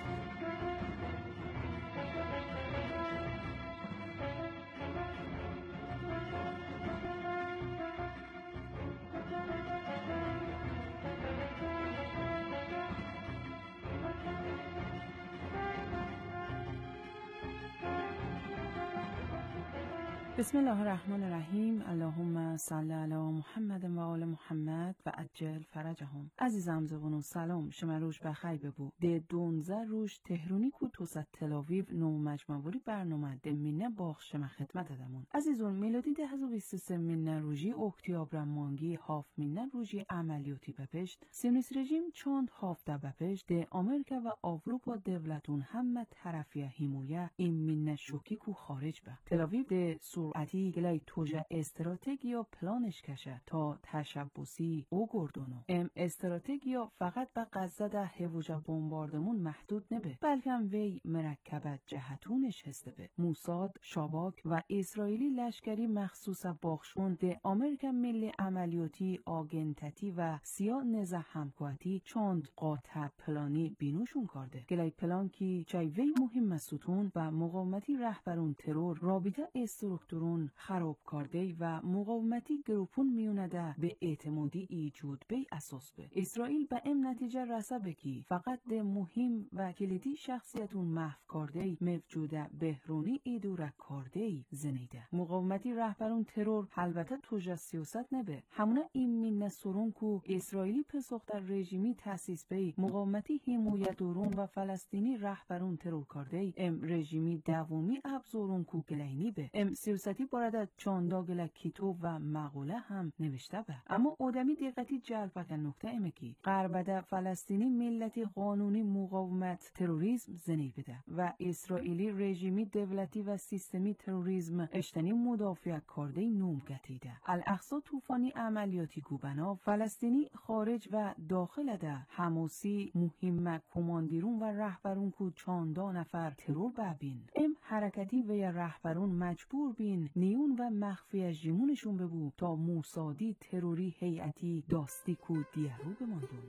بسم الله الرحمن الرحیم. اللهم صل علی محمد و آل محمد و عجل فرجهم. عزیزم زبونو سلام شما روش بخیر ببو. ده دونزه روش تهرونی کو توسط تلاویو نو مجموعی برنامه ده مینه باخ شما خدمت دمون. عزیزون میلادی ده هزار و بیست و سه مینه روژی اکتیبر مانگی هاف مینه روژی عملیاتی بپشت. سیونیست رژیم چند هافته بپشت ده آمریکا و اروپا دولتون همه طرفیه حمایه این مینه شوکی کو خارج به. تلاویو ده سرعتی گلای توجه استراتژیا پلانش کشه تا تشبوسی او گردونو ام استراتژیا فقط به غزه ده هوجه بمباردمون محدود نبه بلکه وی مرکبت جهتونش هسته به موساد شاباک و اسرائیلی لشکری مخصوص باخشون ده آمریکا ملی عملیاتی آگنتتی و سیا نزه همکواتی چند قاطع پلانی بینوشون کرده گلای پلان کی چای وی مهم ستون و مقاومتی رهبرون ترور رابطه استرکتور سرون خراب کرده و مقاومتی گروپون میونده به اعتمادی ایجود به اساس به اسرائیل به ام نتیجه رسه کی فقط ده مهم و کلیدی شخصیتون محو کرده موجوده بهرونی ایدوره کرده زنیده مقاومتی رهبرون ترور البته توجه سیاست نبه همونه این مینه سرون کو اسرائیلی پسخت رژیمی تاسیس به مقاومتی حمایت دورون و فلسطینی رهبرون ترور کرده ام رژیمی دومی ابزورون کو گلینی به ام سیاستی بارد چاندا گله کتاب و مقاله هم نوشته به اما آدمی دقتی جلب که نکته امکی غربده فلسطینی ملتی قانونی مقاومت تروریسم زنی بده و اسرائیلی رژیمی دولتی و سیستمی تروریسم اشتنی مدافع کرده نوم گتیده الاقصا طوفانی عملیاتی کوبنا فلسطینی خارج و داخل ده حماسی مهم کماندیرون و رهبرون کو چاندا نفر ترور ببین ام حرکتی و یا رهبرون مجبور بین نیون و مخفی از جیمونشون ببو تا موسادی تروری هیئتی داستی کو دیارو بماندون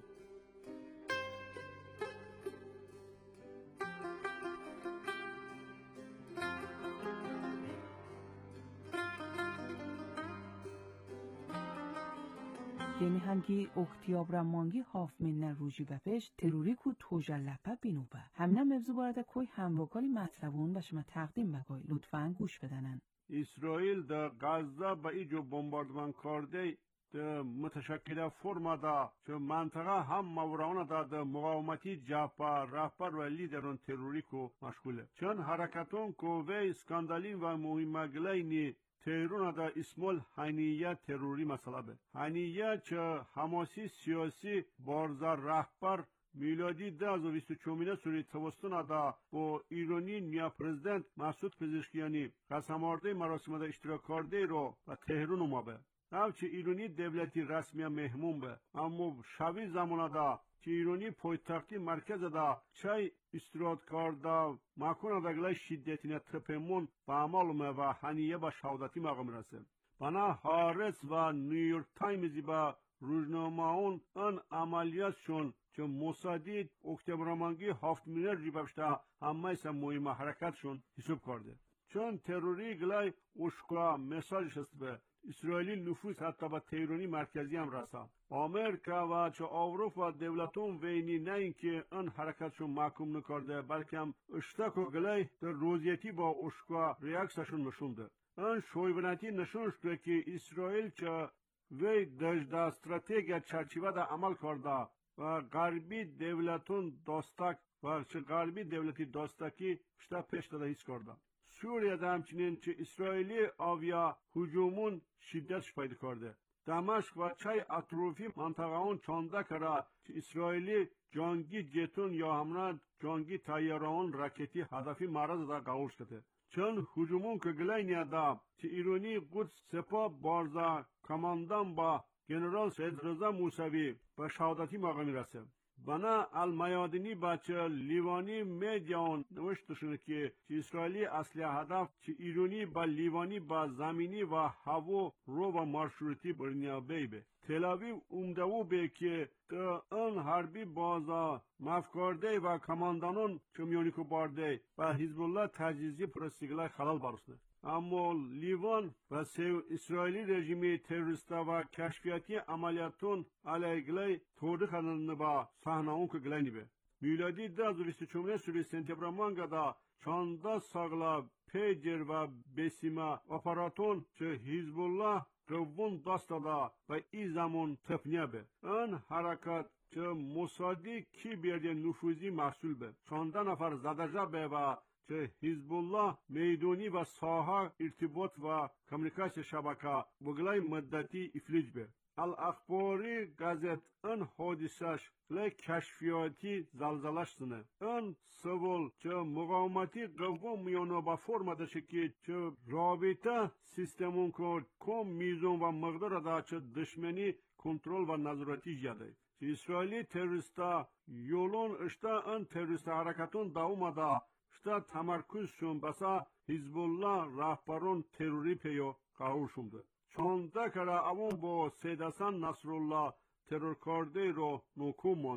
یعنی همکی اکتیابر مانگی هاف من روژی بپش تروری کو توجه لپه بینو به همینه مبزو بارده کوی همواکالی مطلبون و شما تقدیم بگوی لطفاً گوش بدنن اسرائیل در غزه با ایجو بمباردمان کرده در متشکل فرما دا چه منطقه هم مورانه دا در مقاومتی جبهه رهبر و لیدران تروری کو مشغوله چون حرکتون کو و اسکاندالین و مهمگلینی تهران دا اسمال حنیه تروری مسئله به حنیه چه حماسی سیاسی بارزا رهبر میلادی ده هزار و بیست و چهار سوری توسطون دا با ایرانی نیا پرزیدنت مسعود پزشکیانی قسمارده مراسم دا اشتراک کرده رو و تهران اومده نوچه ایرانی دولتی رسمی مهمون به اما شوی زمان دا که ایرانی پایتختی مرکز دا چای استراد کرده مکان دا گلای شدتین تپمون با عمالمه و حنیه با شهادتی مقام رسه بنا هارس و نیویورک تایمزی با روزنامه اون ان عملیات شون که موسادی اکتبرمانگی هفت مینر ریبشته همه ایسا مهم حرکت شون حساب کرده چون تروری گلای اشکا مساجش است به اسرائیلی نفوذ حتی با تهرانی مرکزی هم رسا آمریکا و چه اروپا دولتون وینی نه اینکه ان حرکتشون محکوم نکرده بلکه هم اشتاک و گلای در روزیتی با اشکا ریاکسشون نشونده ان شویبناتی نشون شده که اسرائیل چه وی دجده استراتیگیا چرچیوه دا عمل کرده و غربی دولتون داستک و چه غربی دولتی داستکی شتا پیش داده هیچ کرده سوریه دا همچنین چه اسرائیلی آویا هجومون شدتش پیدا کرده دمشق و چای اطرافی منطقه اون چانده کرده که اسرائیلی جانگی جتون یا همراه جانگی تایران راکتی هدفی مرز دا قبول شده چون هجومون که گلینی دا که ایرانی قدس سپاه بارزا کماندان با جنرال سید رضا موسوی به شهادتی مقامی رسه بنا المیادینی بچه لیوانی میدیان نوشتشونه که اسرائیلی اصلی هدف که ایرانی با لیوانی با زمینی و هوا رو و مارشروتی برنیا بیبه تلاویو اومدو به که ان حربی بازا مفکرده و کماندانون کمیونیکو بارده و حزب الله تجهیزی پرستیگلای خلال برسنه اما لیوان و سیو اسرائیلی رژیمی تروریستا و کشفیاتی عملیاتون علیه توری خاننده با صحنه اون که گلینی به میلادی ده هزار و بیست و چهار سوری سنتبر مانگا دا چانده ساغلا پیجر و بسیما اپاراتون چه حزب الله قوون دست دا و ای زمان تپنیه به ان حرکت چه موسادی کی بیرده نفوذی محصول به چانده نفر زدجه به و که حزب الله میدونی و ساحه ارتباط و کمیونیکاسیون شبکه بگلای مدتی افلیج به الاخباری گازت ان حادثش لی کشفیاتی زلزلش سنه ان سوال چه مقاومتی قوم میانو با فرم دشه که چه رابطه سیستمون که کم میزون و مقدار دا چه دشمنی کنترل و نظارتی جده اسرائیلی تروریستا یولون اشتا ان تروریستا حرکتون داوما دا شتا تمرکز شون بسا حزب الله رهبران تروری پیو قرار شونده چونده کرا اون با سید حسن نصرالله ترور کرده رو نوکو ماندین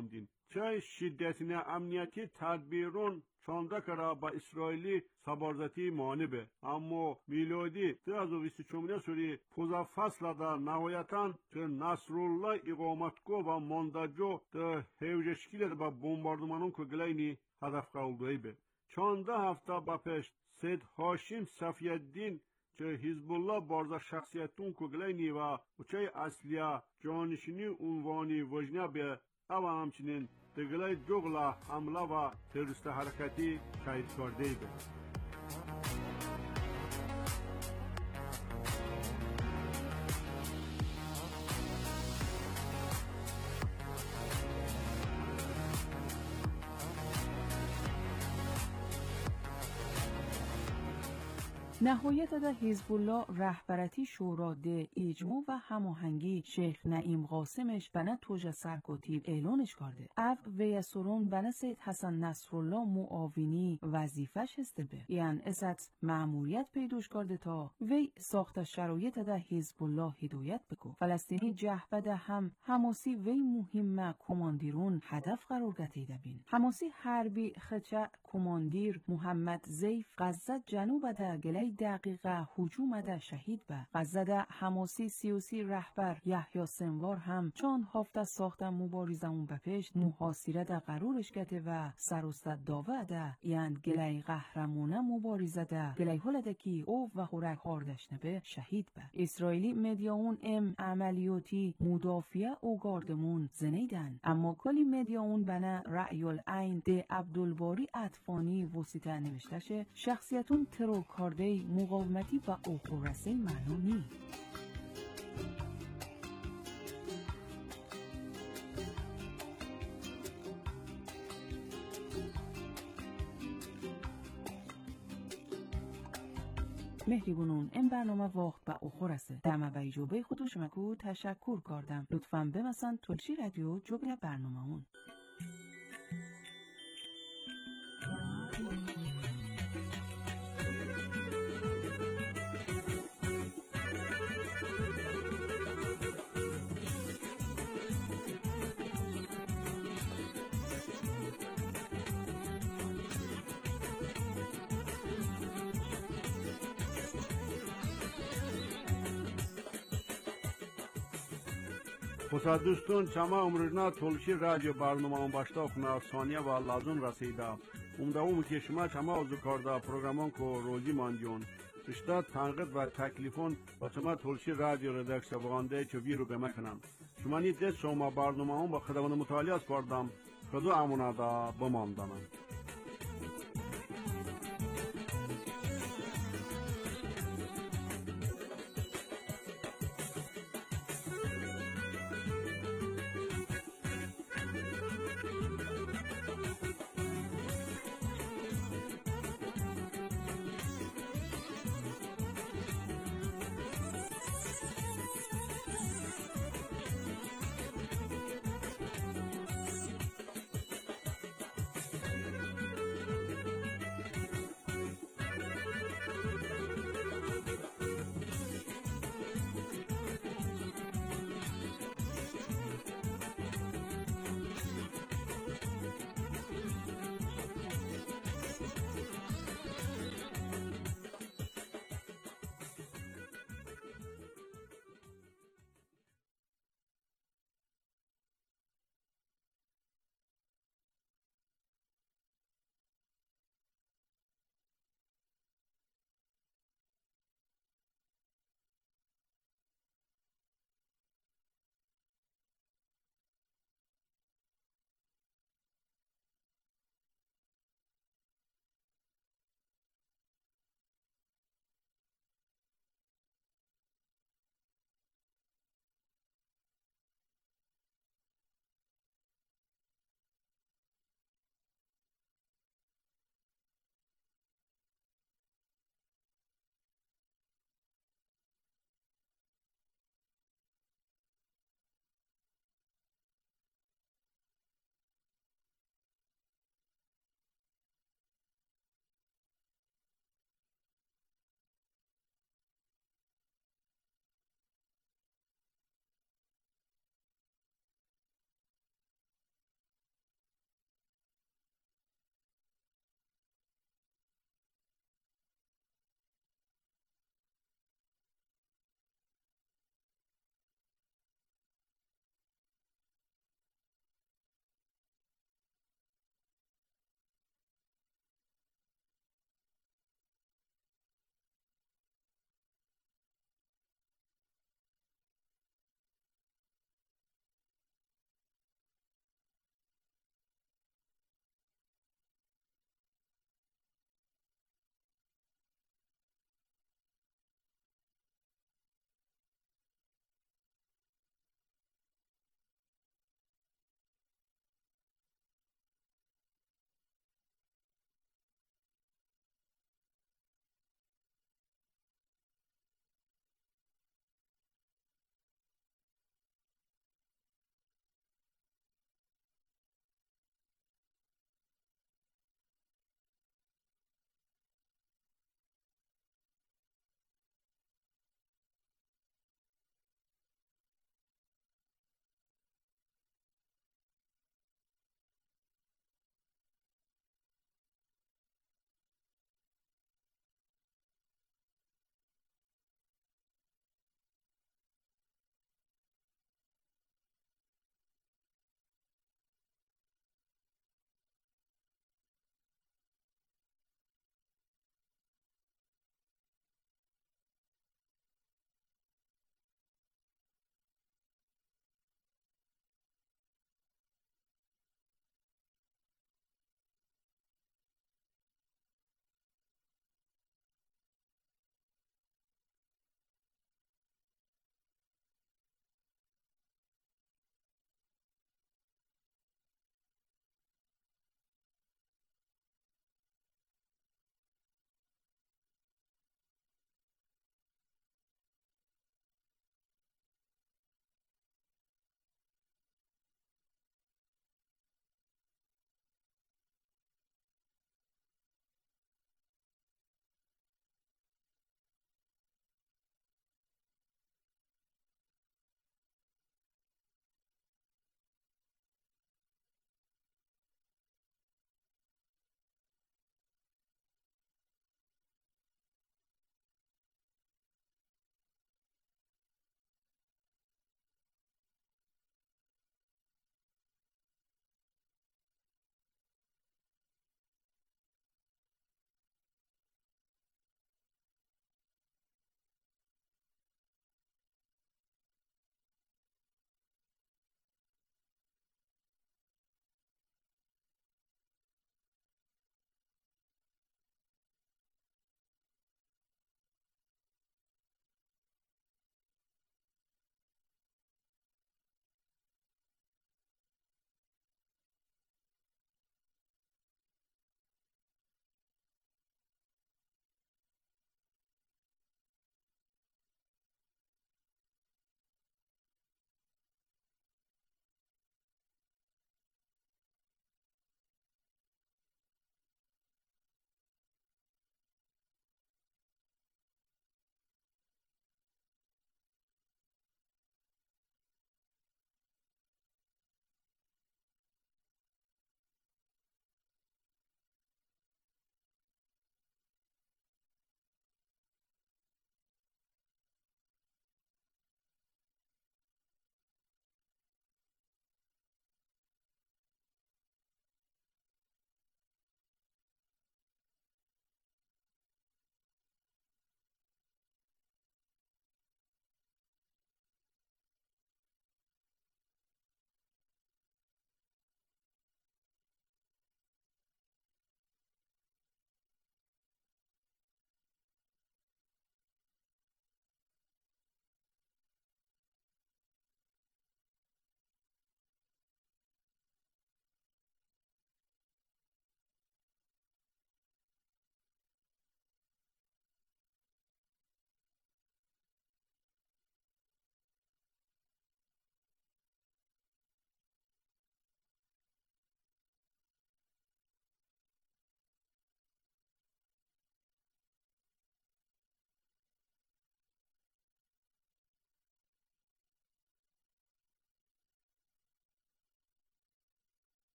چه شدتین امنیتی تدبیرون چانده کرا با اسرائیلی سبارزتی مانبه اما میلادی دو هزار و بیست و چهار سوری پوزا فصل دا نهایتاً که نصرالله اقامتگاه و ماندجو ده هیوجشکیل با بومباردمانون که گلینی هدف قولدوی به چانده هفته با پیش سید هاشم صفیالدین که حزب الله بارزا شخصیتون که گلینی و اوچه اصلیه جانشینی عنوانی وجنه به او همچنین دگلای جغلا حمله و تروریست حرکتی شهید کرده بود. نهایت ده حزب الله رهبرتی شورا ده اجماع و هماهنگی شیخ نعیم قاسمش بنا توجه سرکوتیب اعلانش کرده. او ویسرون بنا سید حسن نصرالله معاونی وظیفش هسته به. یعنی ازت مأموریت پیدوش کرده تا وی ساخت شرایط ده حزب الله هدایت بکو. فلسطینی جهبده هم حماسی وی مهمه کماندیرون هدف قرار گتیده بین. حماسی حربی خچه کماندیر محمد زیف غزه جنوب ده گلی دقیقه هجوم ده شهید به. غزه ده حماسی سیاسی رهبر یحیی سنوار هم چون هفته ساخته مبارزمون بپیش محاصره ده قرارش گته و سروسته داوه ده یعنی گلی قهرمانه مبارزه ده گلی حالده کی او و خورک هاردشنه به شهید به. اسرائیلی مدیاون ام عملیاتی مدافعه او گاردمون زنیدن اما کلی مدیاون بنا رأی العین ده عبدالباری عطفانی وسیطه نوشتشه شخصیتون ترور کارده مقاومتی و اوخورسه معلوم نی. مهربونون این برنامه وقت به اخور است. دم به ایجابه خودو شمکو تشکر کردم. لطفاً بمسن تلشی رادیو جبر برنامه اون. خدا دوستان چما امروزنا تلشی رادیو برنامه اون باشتا خونه ثانیه و لازم رسیده امدوم که شما چما از کارده پروگرامان کو روزی ماندیون رشته تنقید و تکلیفون با چما تلشی رادیو ردکس بغانده چوبی رو بمکنم شما نیت شما برنامه اون با خدمات مطالعه سپاردم خدو امونه دا بماندنم